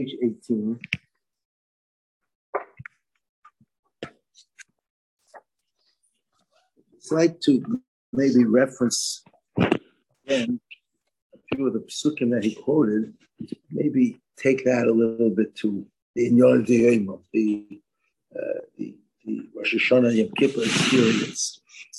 18. I'd like to maybe reference again a few of the psukim that he quoted, maybe take that a little bit to the Inyan D'Yom of the Rosh Hashanah Yom Kippur experience.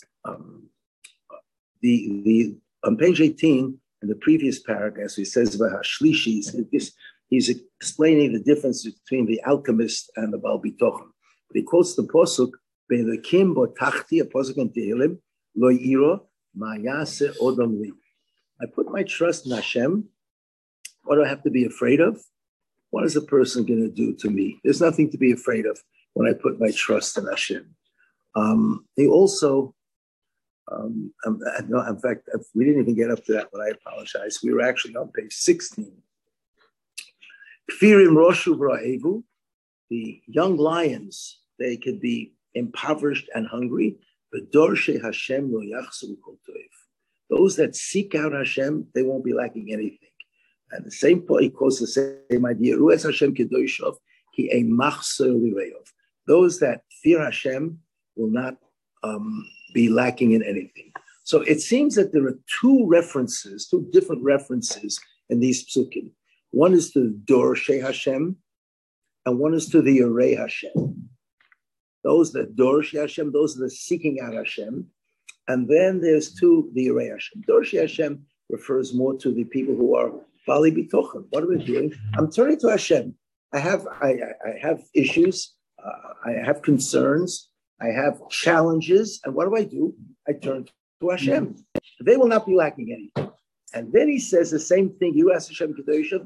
On page 18, in the previous paragraph, he says about Hashlishis, he's explaining the difference between the alchemist and the Baal Bitochen. But he quotes the posuk, "Be'elekim bo tachti," a posuk in Tehillim, "Lo yiro ma yaseh odom li." I put my trust in Hashem. What do I have to be afraid of? What is a person going to do to me? There's nothing to be afraid of when I put my trust in Hashem. He also, in fact, we didn't even get up to that, but I apologize. We were actually on page 16. Kfirim Roshu V'Ra'evu, the young lions, they could be impoverished and hungry. V'Dorshe Hashem Lo Yachsu Kol Toiv. Those that seek out Hashem, they won't be lacking anything. And the same point, he quotes the same idea. Ru'es Hashem Kedoshov Ki Ein Machser L'Reov. Those that fear Hashem will not be lacking in anything. So it seems that there are two different references in these psukim. One is to the Dorshei Hashem, and one is to the Yorei Hashem. Those that Dorshei Hashem, those that are seeking out Hashem. And then there's the Yorei Hashem. Dorshei Hashem refers more to the people who are Bali Bitochen. What are we doing? I'm turning to Hashem. I have issues. I have concerns. I have challenges. And what do? I turn to Hashem. They will not be lacking anything. And then he says the same thing. You ask Hashem Kedoshav,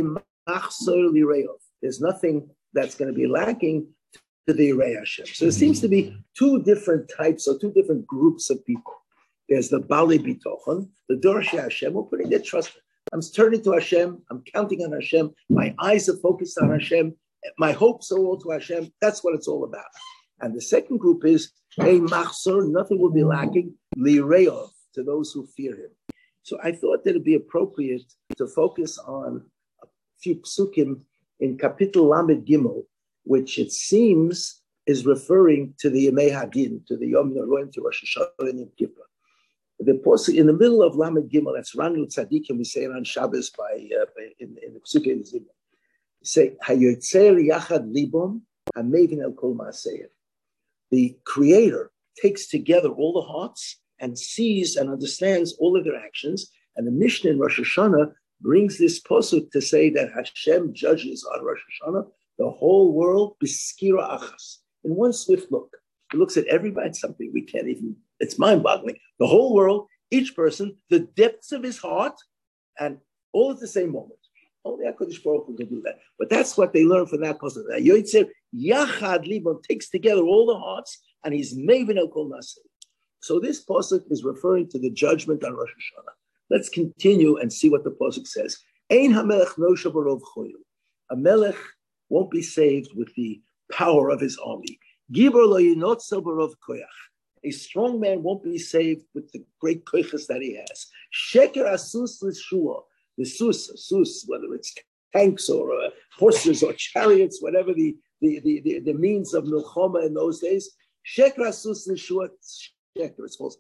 there's nothing that's going to be lacking to the Yirei Hashem. So there seems to be two different types or two different groups of people. There's the Bali Bitochen, the Dorshei Hashem, who are putting their trust in. I'm turning to Hashem. I'm counting on Hashem. My eyes are focused on Hashem. My hopes are all to Hashem. That's what it's all about. And the second group is a machzor, nothing will be lacking, lireov, to those who fear him. So I thought that it'd be appropriate to focus on a few psukim in Kapitel Lamed Gimel, which it seems is referring to the Yemei Hadin, to the Yom Noraim, to Rosh Hashanah and Yom Kippur. The posuk in the middle of Lamed Gimel, that's Ranu Tzadikim, we say it on Shabbos in the psukim Zimel. Say Hayotzer Yachad Libom Hamevin El Kol Maaseir. The Creator takes together all the hearts and sees and understands all of their actions. And the Mishnah in Rosh Hashanah brings this posuk to say that Hashem judges on Rosh Hashanah the whole world biskira achas, in one swift look. He looks at everybody. It's something we can't even. It's mind-boggling. The whole world, each person, the depths of his heart, and all at the same moment. Only HaKadosh Baruch Hu can do that. But that's what they learn from that posuk. Yoitzer Yachad Libon takes together all the hearts, and he's Mevin El Kol Maaseir. So this posuk is referring to the judgment on Rosh Hashanah. Let's continue and see what the posuk says. Ein hamelech nosha barov choyil. A melech won't be saved with the power of his army. Gibor lo yinotzel barov koyach. A strong man won't be saved with the great koyches that he has. Sheker asus l'shua. The sus, whether it's tanks or horses or chariots, whatever the means of milchoma in those days. Sheker asus l'shua. It's false.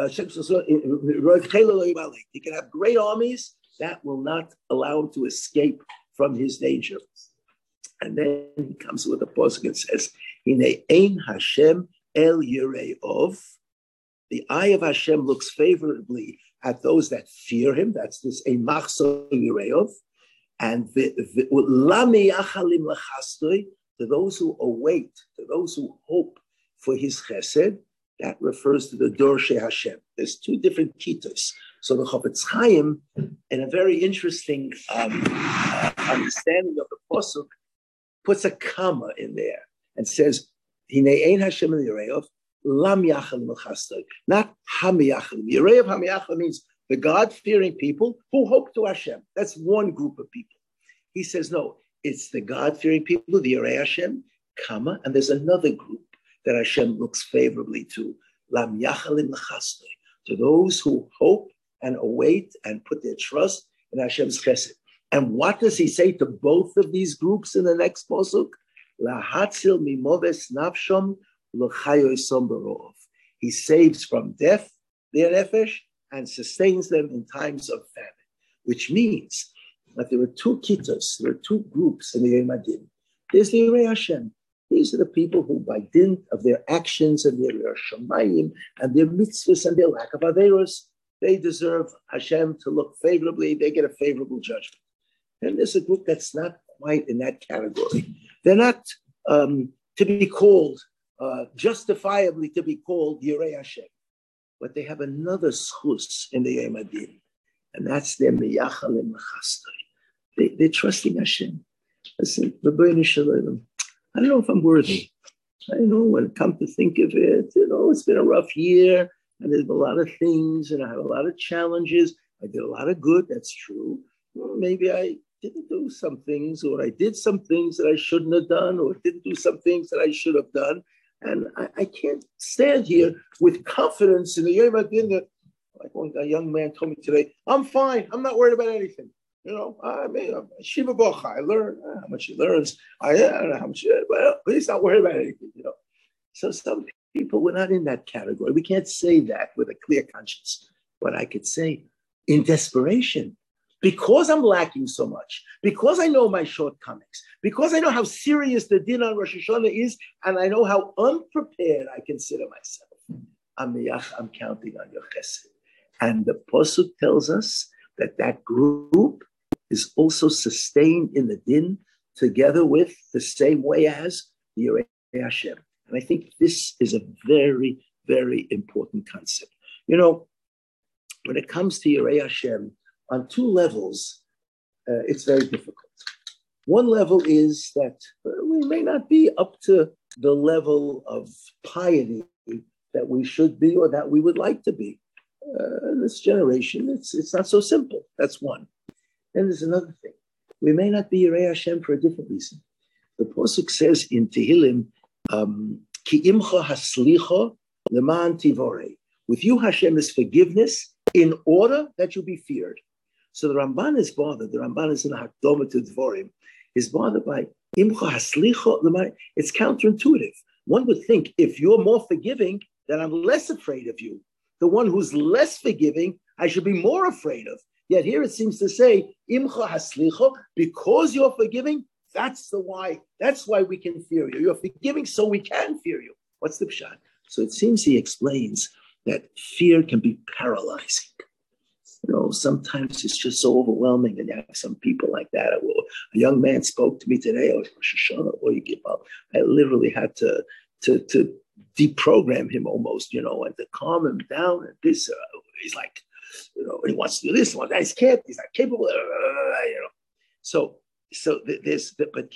He can have great armies that will not allow him to escape from his danger. And then he comes with a posuk and says, "Hine ein Hashem el yireov." The eye of Hashem looks favorably at those that fear him. That's this ein machzor yireov, and lami yachalim lachastoi, to those who await, to those who hope for his chesed. That refers to the Dorshei Hashem. There's two different kitos. So the Chofetz Chaim, in a very interesting understanding of the pasuk, puts a comma in there and says, "Hinei ein Hashem l'yireov, lam yachalim l'chastoi," not ham yachalim. Yireov ham yachalim means the God-fearing people who hope to Hashem. That's one group of people. He says, no, it's the God-fearing people, the Yirei Hashem, comma, and there's another group that Hashem looks favorably to, lam yachalim l'chastoi, to those who hope and await and put their trust in Hashem's chesed. And what does he say to both of these groups in the next posuk? Lahatzil mimoves nafshom l'chayosom barov. He saves from death their nefesh and sustains them in times of famine, which means that there are two kittos, there are two groups in the Yom Adin. There's the Yirei Hashem. These are the people who, by dint of their actions and their shamayim and their mitzvahs and their lack of averos, they deserve Hashem to look favorably. They get a favorable judgment. And there's a group that's not quite in that category. They're not to be called, justifiably to be called Yirei Hashem. But they have another schus in the Yom Adin, and that's their miyachalim l'chastoi. They're trusting Hashem. Listen, Rabbeinu Shalom, I don't know if I'm worthy. I know when it comes to think of it, it's been a rough year, and there's a lot of things, and I have a lot of challenges. I did a lot of good, that's true. Well, maybe I didn't do some things, or I did some things that I shouldn't have done, or didn't do some things that I should have done. And I can't stand here with confidence in the Yom Adin that, like a young man told me today, I'm fine. I'm not worried about anything. I mean, Shiva Bocha, I learn how much he learns. I don't know how much, but he's not worried about anything, So some people, we're not in that category. We can't say that with a clear conscience. But I could say, in desperation, because I'm lacking so much, because I know my shortcomings, because I know how serious the din on Rosh Hashanah is, and I know how unprepared I consider myself, I'm counting on your chesed. And the Pasuk tells us that group is also sustained in the din together with the same way as the Yirei Hashem. And I think this is a very, very important concept. When it comes to Yirei Hashem, on two levels, it's very difficult. One level is that we may not be up to the level of piety that we should be or that we would like to be. In this generation, it's not so simple. That's one. Then there's another thing. We may not be Yirei Hashem for a different reason. The Pasuk says in Tehillim, Ki imcha haslicha leman tivorei. With you, Hashem, is forgiveness in order that you be feared. So the Ramban is bothered. The Ramban is in Hakdama to Dvorim. Is bothered by imcha haslicha leman. It's counterintuitive. One would think if you're more forgiving, then I'm less afraid of you. The one who's less forgiving, I should be more afraid of. Yet here it seems to say, imcha haslicha, because you're forgiving, that's the why. That's why we can fear you. You're forgiving, so we can fear you. What's the pshat? So it seems he explains that fear can be paralyzing. Sometimes it's just so overwhelming, and you have some people like that. A young man spoke to me today. Rosh Hashanah, I literally had to deprogram him almost, and to calm him down. And this, he's like, he wants to do this, he's can't, he's not capable, So there's, but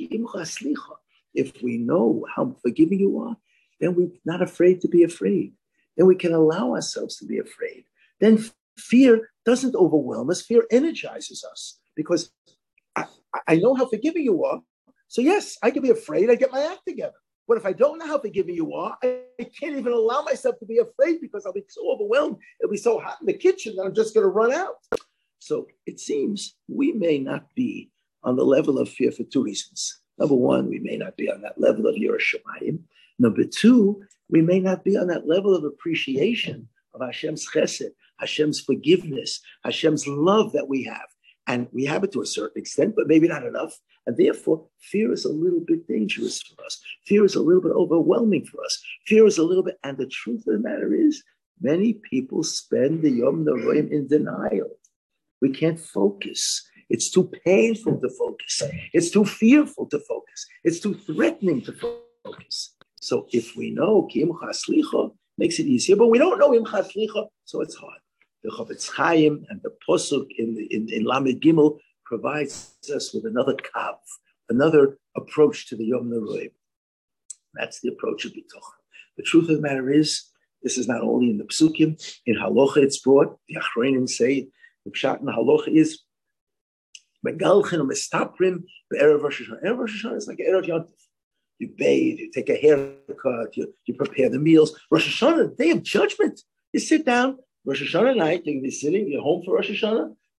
if we know how forgiving you are, then we're not afraid to be afraid. Then we can allow ourselves to be afraid. Then fear doesn't overwhelm us. Fear energizes us because I know how forgiving you are. So yes, I can be afraid. I get my act together. But if I don't know how forgiving you are, I can't even allow myself to be afraid because I'll be so overwhelmed. It'll be so hot in the kitchen that I'm just going to run out. So it seems we may not be on the level of fear for two reasons. Number one, we may not be on that level of Yerushalayim. Number two, we may not be on that level of appreciation of Hashem's chesed, Hashem's forgiveness, Hashem's love that we have. And we have it to a certain extent, but maybe not enough. And therefore, fear is a little bit dangerous for us. Fear is a little bit overwhelming for us. Fear is a little bit, and the truth of the matter is, many people spend the Yom Noraim in denial. We can't focus. It's too painful to focus. It's too fearful to focus. It's too threatening to focus. So if we know Ki Imcha Slicha, makes it easier, but we don't know Imcha Slicha, so it's hard. The Chofetz Chaim and the Posuk in Lamed Gimel provides us with another kav, another approach to the Yom Noraim. That's the approach of Bitochen. The truth of the matter is, this is not only in the Psukim, in Halacha it's brought, the Achronim say, the Pshat in Halacha is, Megalchen or Mestaprim, the Erev Rosh Hashanah. Erev Rosh Hashanah is like Erev Yontif. You bathe, you take a haircut, you prepare the meals. Rosh Hashanah, day of judgment. You sit down, Rosh Hashanah night, you're going to be sitting, you're home for Rosh Hashanah.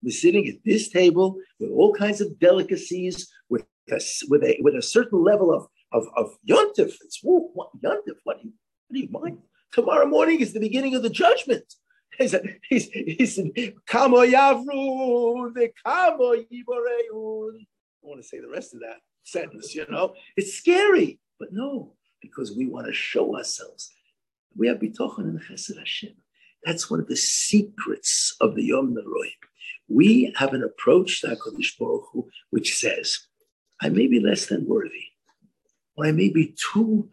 We're sitting at this table with all kinds of delicacies, with a certain level of yontif. It's what yontif? What do you mind? Tomorrow morning is the beginning of the judgment. He said, Kamo Yavru, the Kamo Yiboreu. I want to say the rest of that sentence, It's scary, but no, because we want to show ourselves. We have bitochen in Chesed Hashem. That's one of the secrets of the Yom Noroi. We have an approach to HaKadosh Baruch Hu, which says, I may be less than worthy, or I may be too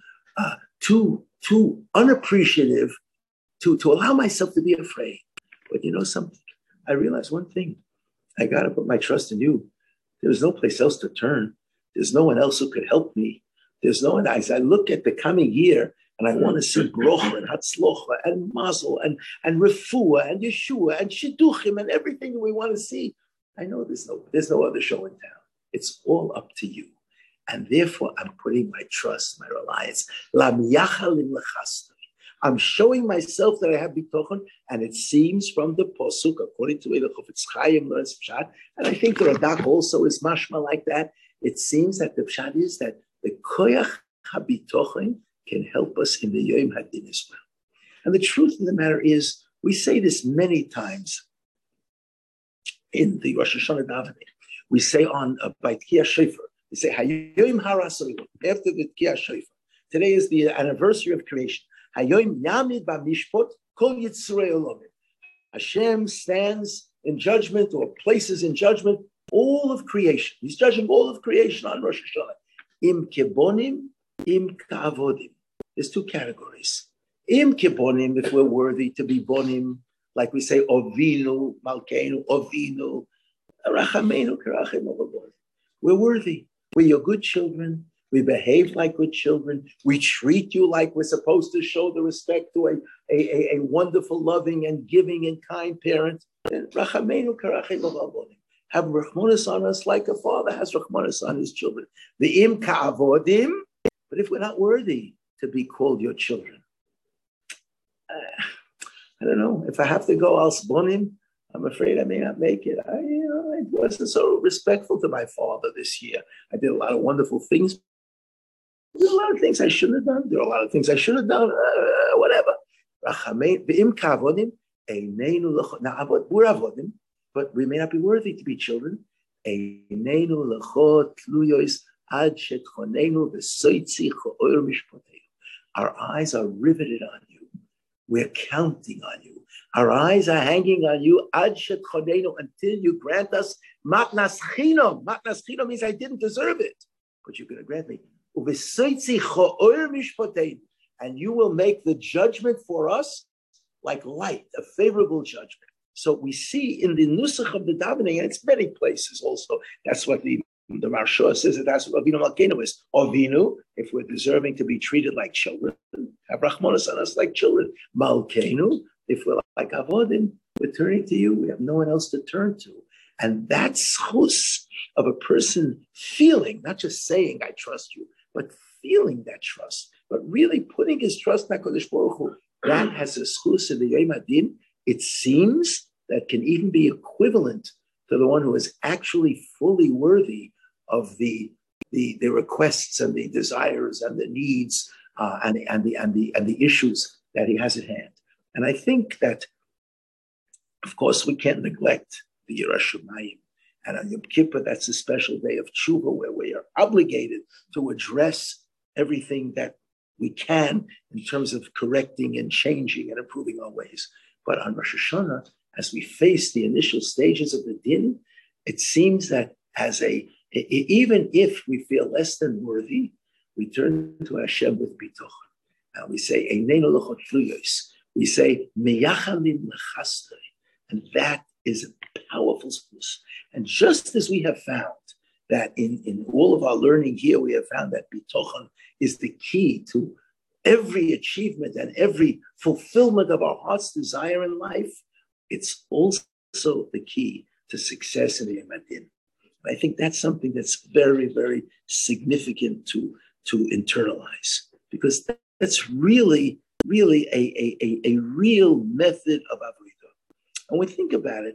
unappreciative to allow myself to be afraid. But you know something? I realized one thing. I got to put my trust in you. There's no place else to turn. There's no one else who could help me. There's no one. As I look at the coming year, and I want to see brocha and hatzlocha and mazel and refuah and yeshua and shidduchim and everything that we want to see. I know there's no other show in town. It's all up to you. And therefore, I'm putting my trust, my reliance. I'm showing myself that I have bitochen, and it seems from the posuk, according to the Chofetz Chaim learns pshat, and I think the Radak also is mashma like that. It seems that the pshat is that the koyach habitochen can help us in the Yom Hadin as well. And the truth of the matter is, we say this many times in the Rosh Hashanah davening. We say on by Tkiyah Shofar, we say Hayom Harasolim after the Tkiyah Shofar. Today is the anniversary of creation. Hayom Yamid B'Mishpot Kol Yitzurei Olamim. Hashem stands in judgment or places in judgment all of creation. He's judging all of creation on Rosh Hashanah. Im Kebonim, Im Ka'avodim. There's two categories. Im Kebonim, if we're worthy to be bonim, like we say, Ovinu, Malkeinu, Ovinu, Rachameinu, Karachim, we're worthy. We're your good children. We behave like good children. We treat you like we're supposed to show the respect to a wonderful, loving, and giving and kind parent. Rachameinu, Karachim, have Rachmanis on us like a father has Rachmanis on his children. The Im Ka'avodim, but if we're not worthy to be called your children, I don't know. If I have to go al Sbonim, I'm afraid I may not make it. I wasn't so respectful to my father this year. I did a lot of wonderful things. There are a lot of things I shouldn't have done. There are a lot of things I should have done. Whatever. We're avodim, but we may not be worthy to be children. Our eyes are riveted on you. We're counting on you. Our eyes are hanging on you until you grant us matnas chinam. Matnas chinam means I didn't deserve it, but you're going to grant me. And you will make the judgment for us like light, a favorable judgment. So we see in the nusach of the davening, and it's many places also. That's what the Maharsha says, that that's what Avinu Malkeinu is. Avinu, if we're deserving to be treated like children, have Rachmanos on us like children. Malkeinu, if we're like Avodim, we're turning to you. We have no one else to turn to. And that's chus of a person feeling, not just saying, I trust you, but feeling that trust, but really putting his trust in HaKadosh Baruch Hu. That has a chus in the Yom Hadin. It seems that can even be equivalent to the one who is actually fully worthy of the requests and the desires and the needs and the issues that he has at hand. And I think that, of course, we can't neglect the Yiras Shamayim. And on Yom Kippur, that's a special day of tshuva where we are obligated to address everything that we can in terms of correcting and changing and improving our ways. But on Rosh Hashanah, as we face the initial stages of the din, it seems that even if we feel less than worthy, we turn to Hashem with bitochen. And we say, Eineinu l'chot tluyos. We say, Meyachalim l'chastoi. And that is a powerful spus. And just as we have found that in all of our learning here, we have found that bitochen is the key to every achievement and every fulfillment of our heart's desire in life, it's also the key to success in the Yom Hadin. I think that's something that's very, very significant to internalize, because that's really a real method of avodah. And when we think about it,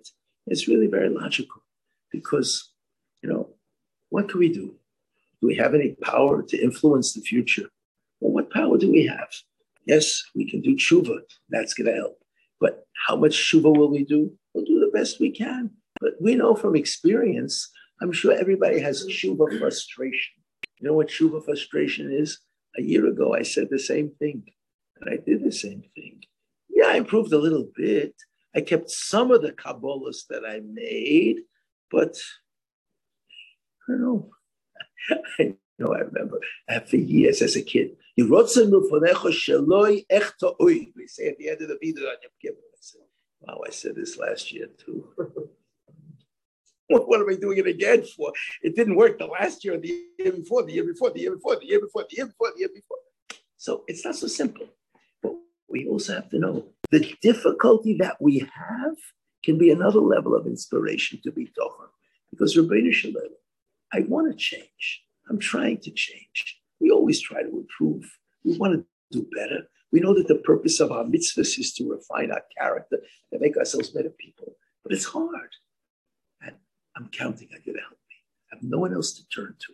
It's really very logical because, what can we do? Do we have any power to influence the future? Well, what power do we have? Yes, we can do tshuva. That's going to help. But how much tshuva will we do? We'll do the best we can. But we know from experience, I'm sure everybody has tshuva frustration. You know what tshuva frustration is? A year ago, I said the same thing. And I did the same thing. Yeah, I improved a little bit. I kept some of the Kabbalahs that I made, but I don't know. I remember for years as a kid. We say at the end of the video on Yom Kippur. I said, wow, I said this last year too. What am I doing it again for? It didn't work the last year, the year before, the year before, the year before, the year before, the year before, the year before. So it's not so simple. But we also have to know the difficulty that we have can be another level of inspiration to be Tochen. Because Rabbeinu Shalom, I want to change. I'm trying to change. We always try to improve. We want to do better. We know that the purpose of our mitzvahs is to refine our character and make ourselves better people. But it's hard. And I'm counting on you to help me. I have no one else to turn to.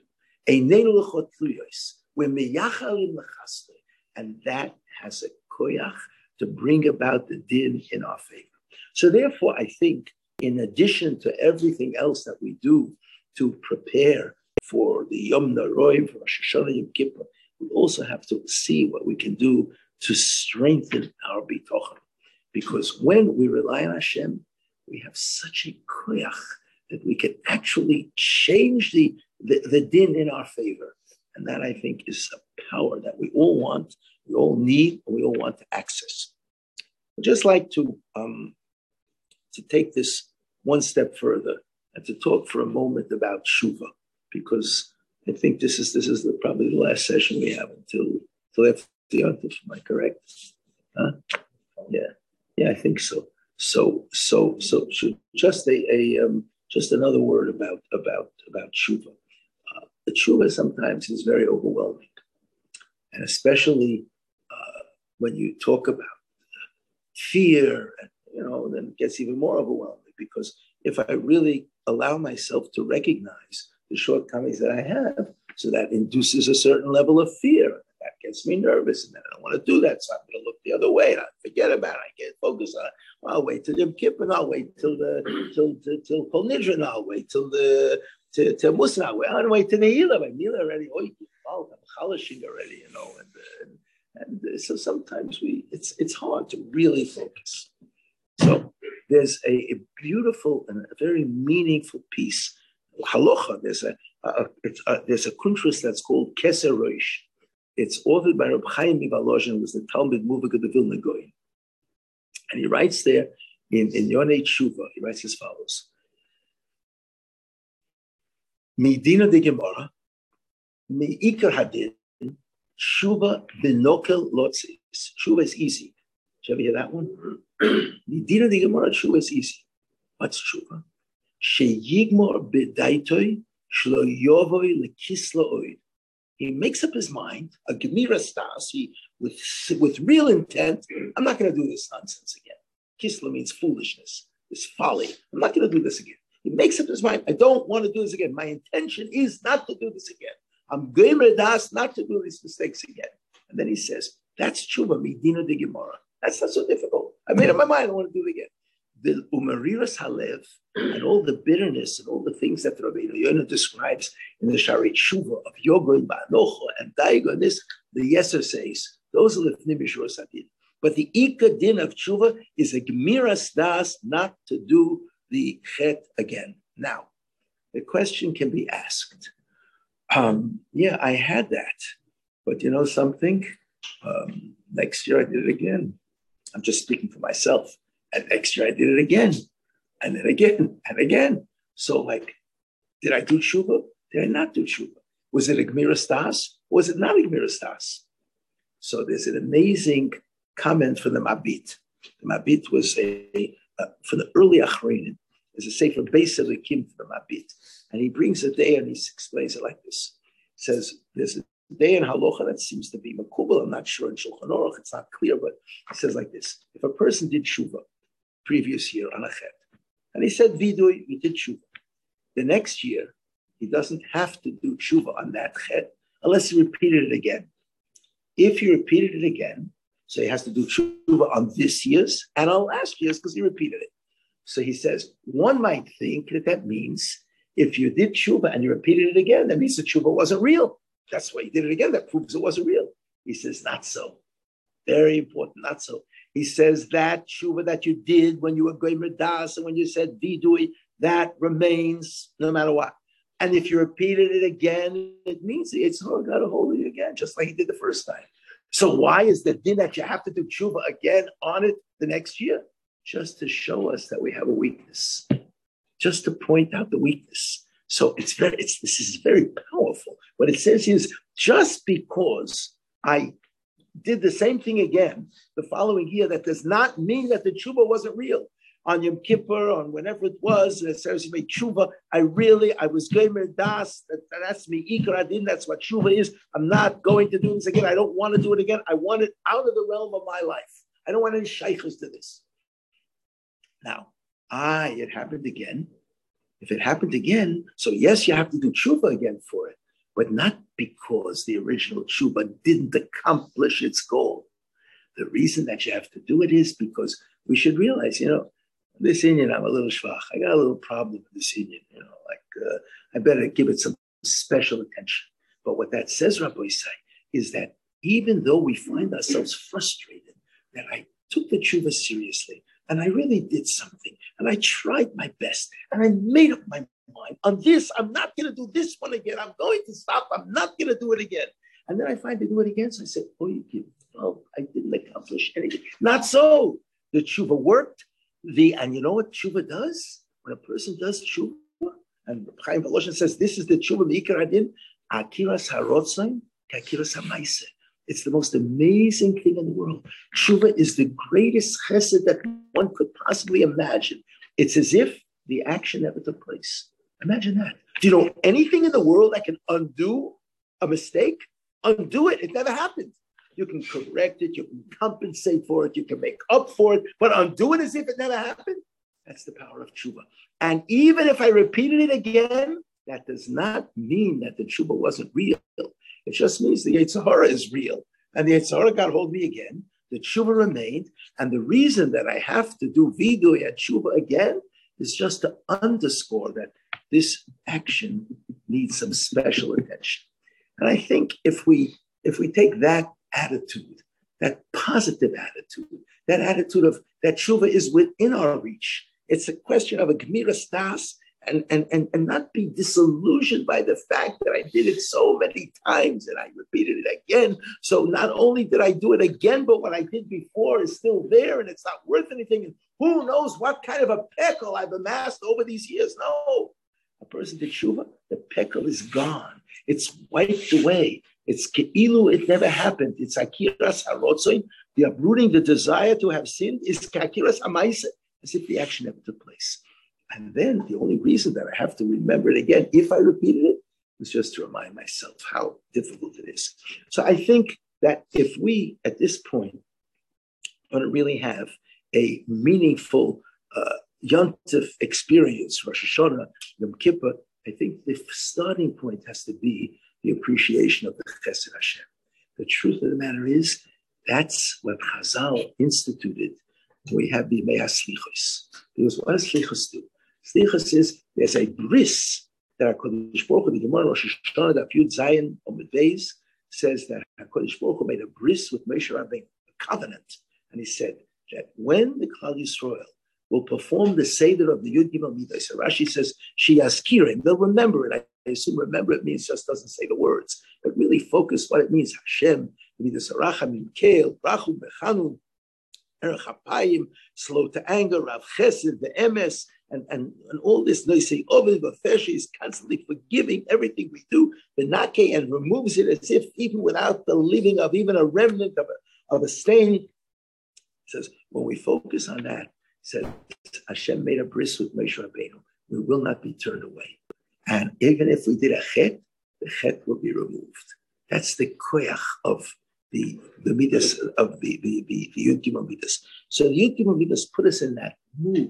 And that has a koyach to bring about the din in our favor. So therefore, I think, in addition to everything else that we do to prepare for the Yom Naroim, for Rosh Hashanah, Yom Kippur, we also have to see what we can do to strengthen our bitochen. Because when we rely on Hashem, we have such a koyach that we can actually change the din in our favor. And that, I think, is a power that we all want, we all need, and we all want to access. I'd just like to take this one step further and to talk for a moment about tshuva, because I think this is probably the last session we have until after the Yontif. Am I correct? Huh? Yeah, I think so. So just just another word about tshuva. The tshuva sometimes is very overwhelming, and especially when you talk about fear, and then it gets even more overwhelming, because if I really allow myself to recognize the shortcomings that I have, so that induces a certain level of fear. That gets me nervous, and then I don't want to do that, so I'm going to look the other way, and I forget about it. I can't focus on it. Well, I'll wait till Yom Kippur, and I'll wait till Kol Nidra, and I'll wait till Musna. I'll wait till Ne'ilah. Ne'ilah already. I'm chalashing already, and so sometimes it's hard to really focus. So there's a beautiful and a very meaningful piece. Halacha. There's a kuntras that's called Keser Roish. It's authored by Reb Chaim Mivolozhin, who was the Talmud Muvak of the Vilna Gaon. And he writes there in Yonei Tshuva, he writes as follows. Midina de Gemara, Me'ikar Hadin, Tshuva b'nokel lotzis. Tshuva is easy. Did you ever hear that one? Midina de Gemara, Tshuva is easy. What's Tshuva? Sheyigmor b'daitoi shlo yovoi lekisla oid. He makes up his mind, a gemira stas, with real intent, I'm not going to do this nonsense again. Kisla means foolishness, this folly. I'm not going to do this again. He makes up his mind, I don't want to do this again. My intention is not to do this again. I'm gemira das, not to do these mistakes again. And then he says, that's tshuva midina de Gemara. That's not so difficult. I made up my mind, I don't want to do it again. The umariras halev, and all the bitterness and all the things that Rabbi Yonah describes in the Shari Tshuva of Yogoin, Ba'anocho, and Daigo, the Yeser says, those are the Fnimishur Sadin. But the Ika din of Tshuva is a Gemiras Das, not to do the Chet again. Now, the question can be asked. Yeah, I had that. But you know something? Next year I did it again. I'm just speaking for myself. And next year I did it again, and then again, and again. So did I do tshuva? Did I not do tshuva? Was it a Gemira Stas? Or was it not a Gemira Stas? So there's an amazing comment from the Mabit. The Mabit was for the early Achreinim. There's a sefer Beis Elikim for the Mabit. And he brings a day and he explains it like this. He says, there's a day in Halacha that seems to be Makubal. I'm not sure in Shulchan Aruch, it's not clear, but he says like this. If a person did tshuva, previous year on a chet, And he said, Vidui, we did tshuva. The next year, he doesn't have to do tshuva on that chet unless he repeated it again. If he repeated it again, so he has to do tshuva on this year's and on last year's because he repeated it. So he says, one might think that means if you did tshuva and you repeated it again, that means the tshuva wasn't real. That's why you did it again. That proves it wasn't real. He says, not so. Very important, not so. He says that tshuva that you did when you were Gomer Das and when you said vidui, that remains no matter what. And if you repeated it again, it means the Yetzer Hara got a hold of you again, just like he did the first time. So why is the din that you have to do tshuva again on it the next year? Just to show us that we have a weakness, just to point out the weakness. So this is very powerful. What it says is just because I did the same thing again the following year, that does not mean that the tshuva wasn't real. On Yom Kippur, on whenever it was, and it says you made tshuva, I was Gomer Das, that's me, Ikar Adin, that's what tshuva is. I'm not going to do this again. I don't want to do it again. I want it out of the realm of my life. I don't want any shaykhs to this. Now, it happened again. If it happened again, so yes, you have to do tshuva again for it, but not because the original tshuva didn't accomplish its goal. The reason that you have to do it is because we should realize, this Indian, I'm a little schwach. I got a little problem with this Indian, I better give it some special attention. But what that says, Rabbi Isai, is that even though we find ourselves frustrated, that I took the tshuva seriously, and I really did something, and I tried my best, and I made up my mind on this. I'm not going to do this one again. I'm going to stop. I'm not going to do it again. And then I find to do it again. So I said, I didn't accomplish anything. Not so. The tshuva worked. And you know what tshuva does? When a person does tshuva, and Chaim Voloshin says, this is the tshuva Meikar Adin, Akiras HaRotzain, Akiras HaMaaseh. It's the most amazing thing in the world. Tshuva is the greatest chesed that one could possibly imagine. It's as if the action never took place. Imagine that. Do you know anything in the world that can undo a mistake? Undo it. It never happened. You can correct it. You can compensate for it. You can make up for it. But undo it as if it never happened? That's the power of tshuva. And even if I repeated it again, that does not mean that the tshuva wasn't real. It just means the Yetzer Hara is real. And the Yetzer Hara got hold of me again. The tshuva remained. And the reason that I have to do vidui at tshuva again is just to underscore that this action needs some special attention. And I think if we take that attitude, that positive attitude, that attitude of that tshuva is within our reach, it's a question of a gemiras das, and not be disillusioned by the fact that I did it so many times and I repeated it again. So not only did I do it again, but what I did before is still there and it's not worth anything. And who knows what kind of a pekel I've amassed over these years. No, a person did tshuva, the pekel is gone. It's wiped away. It's ke'ilu, it never happened. It's akiras harotzoin. The uprooting, the desire to have sinned is akiras hamaaseh, as if the action never took place. And then the only reason that I have to remember it again, if I repeated it, is just to remind myself how difficult it is. So I think that if we, at this point, want to really have a meaningful Yom Tov experience, Rosh Hashanah, Yom Kippur, I think the starting point has to be the appreciation of the Chesed Hashem. The truth of the matter is, that's what Chazal instituted. We have the Mea Slichos. Because what does Slichos do? Slichos is, there's a bris that HaKadosh Baruch Hu, the Gemara Rosh Hashanah, that Yud Zayin Omid Beis, says that HaKadosh Baruch Hu made a bris with Moshe Rabbeinu, a covenant. And he said that when the Klal Yisrael will perform the Seder of the Yud Gimel Midas, so Rashi says, Sheyaskirim, they'll remember it. I assume remember it means just doesn't say the words, but really focus what it means. Hashem, Midas Arachamim, Keil, Rachum, Bechanun, Erechapayim, slow to anger, Rav Chesed, the Emes, and all this Noisei Ovid Vafeshi is constantly forgiving everything we do, Benake, and removes it as if even without the leaving of even a remnant of a stain. It says, when we focus on that, said Hashem made a bris with Moshe Rabbeinu. We will not be turned away. And even if we did a chet, the chet will be removed. That's the koyach of the midas of the Yud Gimel Midas. So the Yud Gimel Midas put us in that mood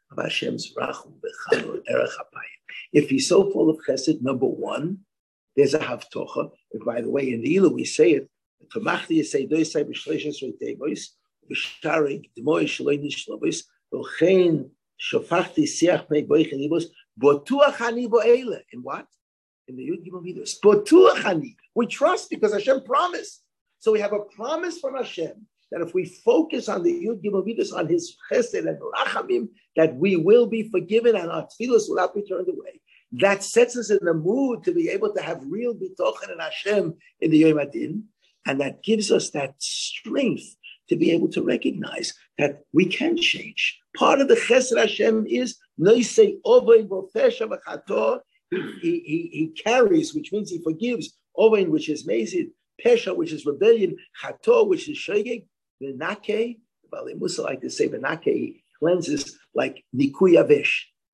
of Hashem's rachum v'chanun erech hapayim. If he's so full of chesed, number one, there's a havtocha. And by the way, in the Ilu we say it. Tomachti yisei doisai b'shleishes reitevois v'sharig d'moy shloi nishlovos v'chein shofachti siach mei boich anibos botuach ani bo'ele. In what? In the Yud Gimel Midos. Botuach ani. We trust because Hashem promised. So we have a promise from Hashem that if we focus on the Yud Gimel Midos, on His Chesed and Rachamim, that we will be forgiven and our tefillos will not be turned away. That sets us in the mood to be able to have real bitochen and Hashem in the Yom Adin, and that gives us that strength to be able to recognize that we can change. Part of the Chesed Hashem is Noisei Ovei Bofesha V'Chator. He carries, which means He forgives. Ovein, which is Mezid. Pesha, which is rebellion. Chator, which is Shogeg. V'Nakei, Balei Musa like to say V'Nakei cleanses like Nikui Avesh.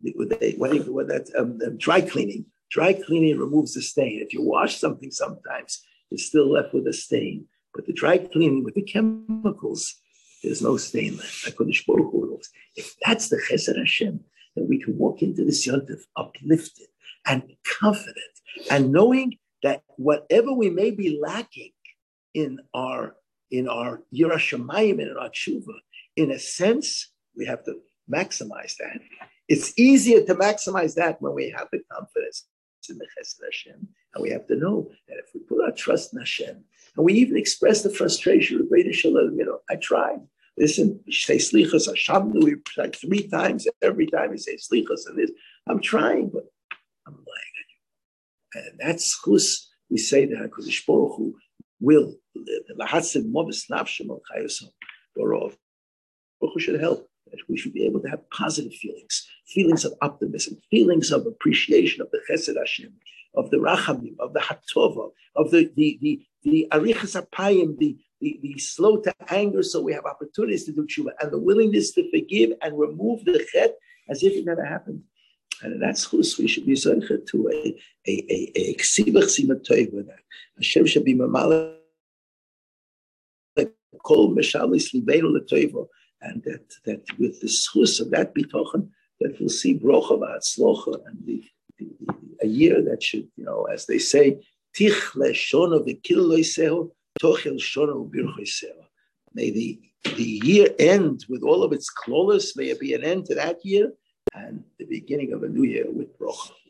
Dry cleaning. Dry cleaning removes the stain. If you wash something sometimes, it's still left with a stain. But the dry cleaning with the chemicals, there's no stain left. If that's the Chesed Hashem, then we can walk into this Yontif uplifted and confident and knowing that whatever we may be lacking in our Yirah Shamayim and in our Tshuva, in a sense, we have to maximize that. It's easier to maximize that when we have the confidence in the Chesed Hashem. And we have to know that if we put our trust in Hashem, and we even express the frustration of Beit Shalom, I tried. Listen, we say Slichas Hashem, we like 3 times, every time we say Slichas and this. I'm trying, but I'm lying on you. And that's chus, we say that HaKadosh Baruch Hu will, Lahatzim Movis Nafshem Al Chayosam, Baruch Hu should help. That we should be able to have positive feelings of optimism, feelings of appreciation of the Chesed Hashem, of the Rachamim, of the Hatova, of the Arichas Apayim, the slow to anger, so we have opportunities to do tshuva, and the willingness to forgive and remove the chet as if it never happened. And that's chus, we should be zonchet to a ksibach simatoy with that. Hashem should be mamala kol meshalis libeinu letoivo. And that with the schus of that bitochen, that we'll see brocha v'atzlocha, and a year that should, as they say, tich leshono v'kil loiseho, tochel shono v'birchoiseho. May the year end with all of its klolos. May it be an end to that year and the beginning of a new year with brocha.